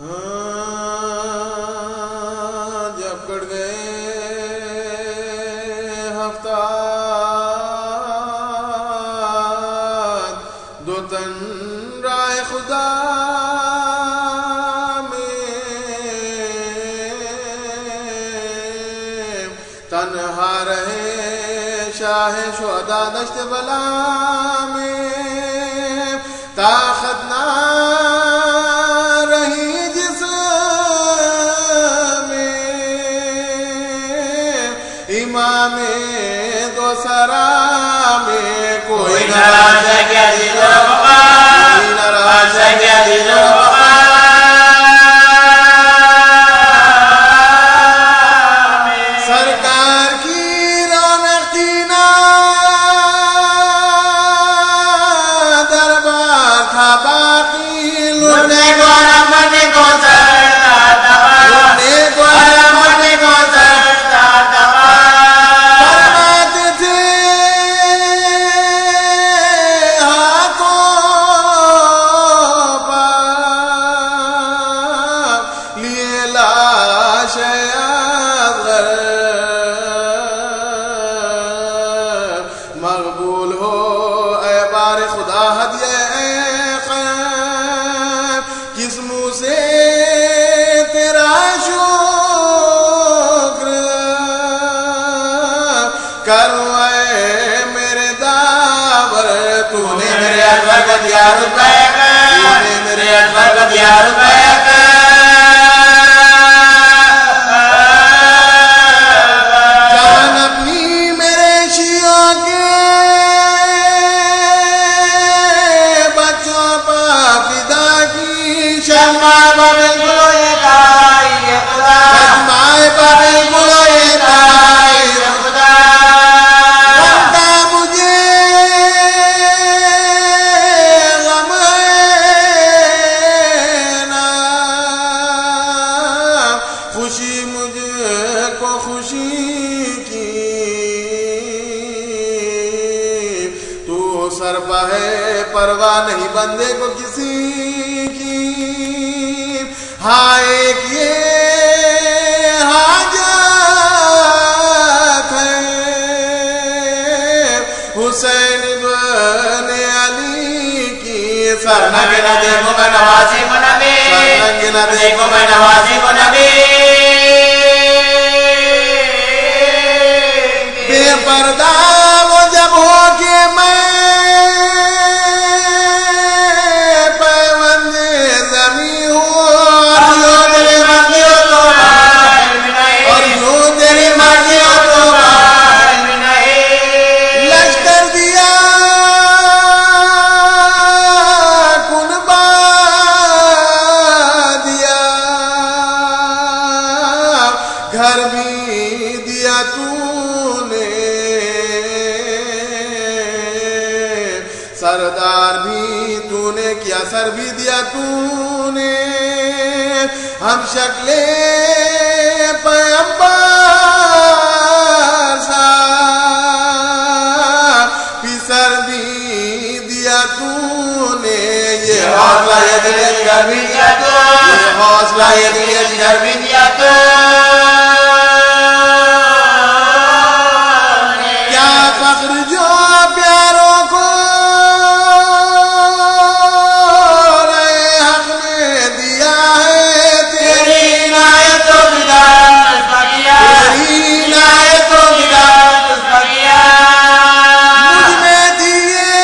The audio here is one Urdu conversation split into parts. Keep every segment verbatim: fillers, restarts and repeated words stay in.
جب کٹ گئے ہفتہ دو تن رائے خدا میں تنہا رہے شاہ شہداء دشت بلا میں طاقت نہ رہی جس میں امام دو سرا میں کوئی نہ رہ سکیا دل و بقا کوئی نہ رہ سکیا دل و بقا سرکار کی رونق تھی نا دربار تھا باقی لوٹنے کو رحمت کو سرتا دبا لوٹنے کو رحمت کو سرتا دبا فرماتے تھے ہاتھوں پاک لیے لاش اصغر مقبول ہو اے بار خدا ہدیہ کس منہ سے تیرا شکر کروں اے میرے داور تو نے میرے اکبر کو دیا روپے کا تو نے میرے اکبر کو دیا روپے کا جان اپنی میرے شیعوں کے بچوں پا فدا کی شمع بابل گلوئے دائی خدا شمع بابل گلوئے دائی خدا غمتا مجھے غم نا خوشی مجھے کو خوشی کی تو سرپا ہے پرواہ نہیں بندے کو کسی کی ہائے یہ حاجت ہے حسین بن علی کی سرنگ نہ دیکھو میں نوازی کو نبی سرنگ نہ دیکھو میں نوازی کو نبی بے پردہ وہ جب ہو کے میں پیوند زمین ہوں اور یوں تیری مرضی ہو تو اور یوں تیری مرضی ہو تو لشکر دیا کنبا دیا گھر بھی دیا تو نے سردار بھی تو نے کیا سر بھی دیا تو نے ہم شکلیں پیمبر سا پیسر بھی دیا تو نے یہ حوصلہ یہ دلیہ جگر بھی دیا تو یہ حوصلہ یہ دلیہ جگر بھی دیا تو کیا فخر جو پیاروں کو رے حق میں دیا ہے تیری عنایت و بدایت تیری عنایت و بدایت مجھ میں دیے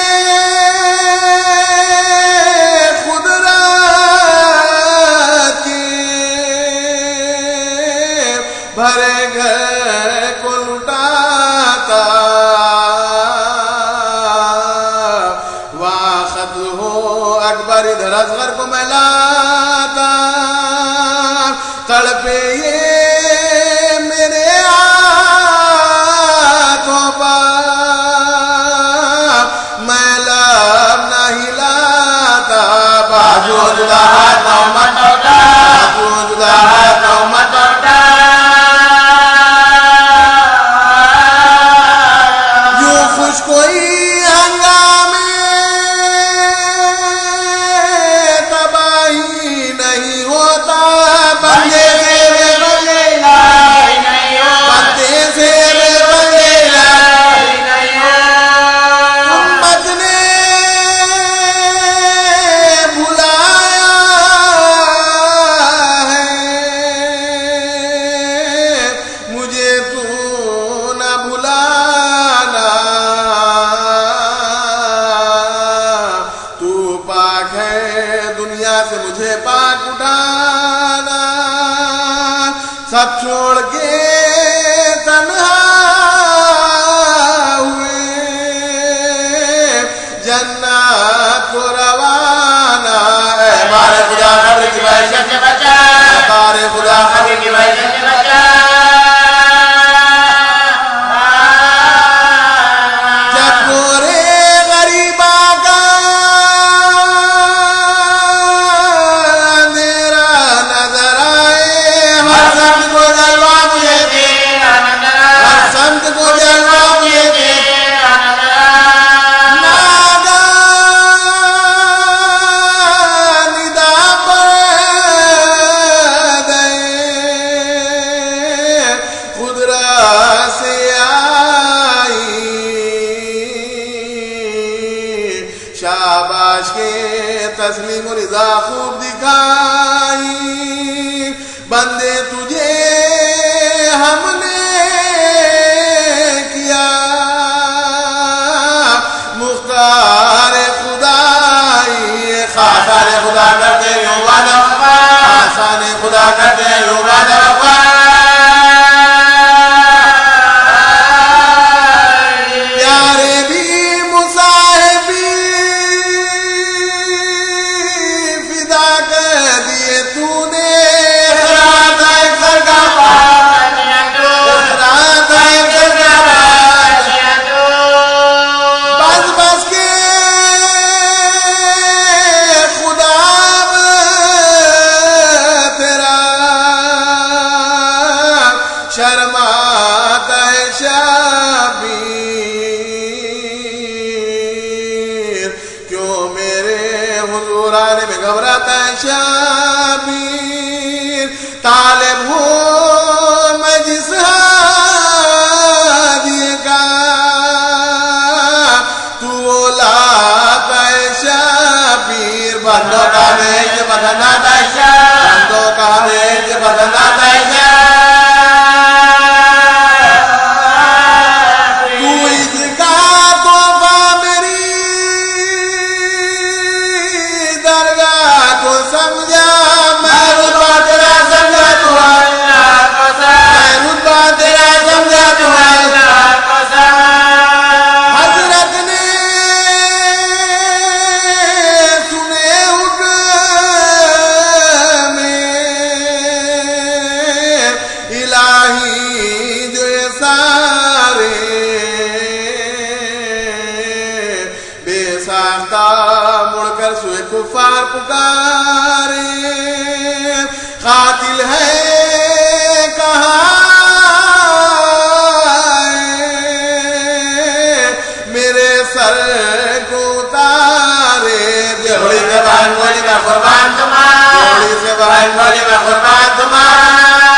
قدرت کے بھرے گھر کو لٹاتا وہاں ختم ہو اکبر ادھر اصغر کو میں لاتا تڑپے یہ میرے ہاتھوں پر میں لب نہ ہلاتا بازو جدا ہاتھوں مت اٹھا بازو جدا ہاتھوں مت اٹھا کوئی ہنگامے تباہی نہیں ہوتا مجھے پاک اٹھانا، سب چھوڑ کے تنہا ہوئے جنت کو روانہ، اے ہمارے خدا قبر کی وحشت سے بچا، ہمارے خدا قبر کی وحشت سے بچا، جب گورے غریباں کا اندھیرا نظر آئے، ہر سمت کو جلوہ مجھے تیرا نظر آئے، ہر سمت کو جلوہ مجھے تیرا نظر آئے، ناگہاں ندا پڑ گئے، قدرت سے آئی شاباش کے تسلیم و رضا خوب دکھائی، بندے تجھے ہم نے کیا مختار خدائی، خاصان خدا کرتے یوں وعدہ وفا، خاصان خدا کرتے یوں وعدہ وفا، پیارے بھی مصاحبی فدا کر دیے تو نے، اخراط ایک سر کا پاس اخراط ایک سر کا پاس، بس بس کے خدا تیرا شرماتا ہے شبیر، کیوں میرے حضور آنے میں گھبراتا ہے شبیر، طالب ہوں میں جس ہادی کا تو لاتا ہے شبیر، بندوں کا بیچ بدن آتا ہے شبیر، بندوں کا بیچ بدن آتا ہے شبیر، تو اس کا تحفہ میری درگاہ کو سمجھا، میں رتبہ تیرا سمجھا تو اللہ کو سمجھا، میں رتبہ تیرا سمجھا تو اللہ کو سمجھا، حضرت نے سنے حکم الہی جو یہ سارے بے ساختہ مڑ کر سوئے کفار پکارے، قاتل ہے کہاں میرے سر کو اتارے، جوڑی سے بہن بولی میں قربان تمہارا، جوڑی سے بہن بولی میں قربان تمہارا،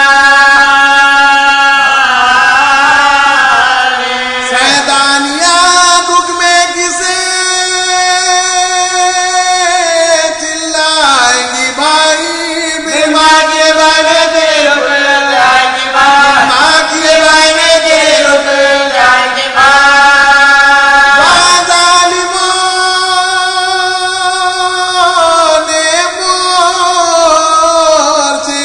سیدانیاں دکھ میں کسے چلائیں گی بھائی، بیمار کے بھائی میں تیرے رک جائیں گے بھائی، ماں کے بھائی میں تیرے رک جائیں گے بھائی، ظالموں نے مورچے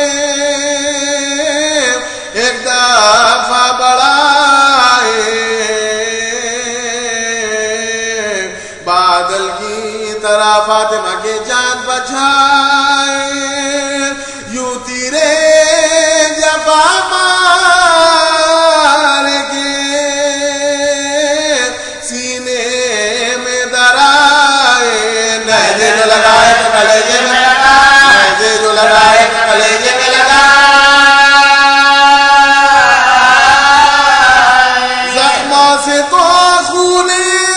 ایک دفعہ بڑھائے، بادل کی طرح فاطمہ کے چاند بچھائے، یوں تیرے جفا مار کے سینے میں درائے، نیزے جو لگائے تو کلیجے میں لگا، نیزے جو لگائے تو کلیجے میں لگا، زخموں سے تو خون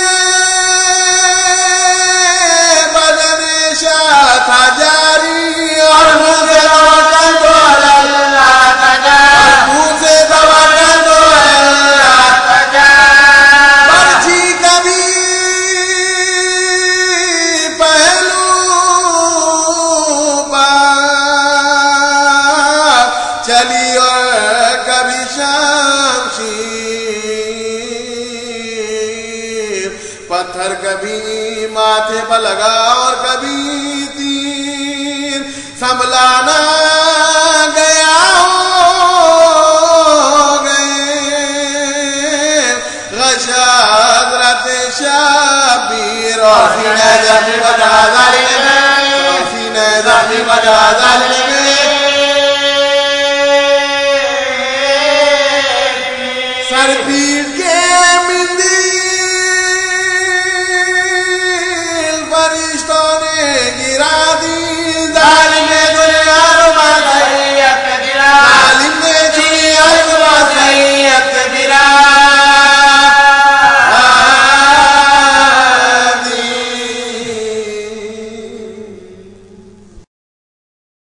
بدن شاہ تھا جاری، اور منہ سے توکل تو اللہ کا جاری، اور منہ سے توکل تو اللہ کا جاری، پرچھی کبھی پہلو پر چلی اور کبھی شمشیر، پتھر کبھی ماتھے پر لگا اور کبھی تیر، سنبھلانا گیا ہو گئے غشا حضرت شبیر اور سینے زخمی بجا ظالم سینے زخمی بجا ظالم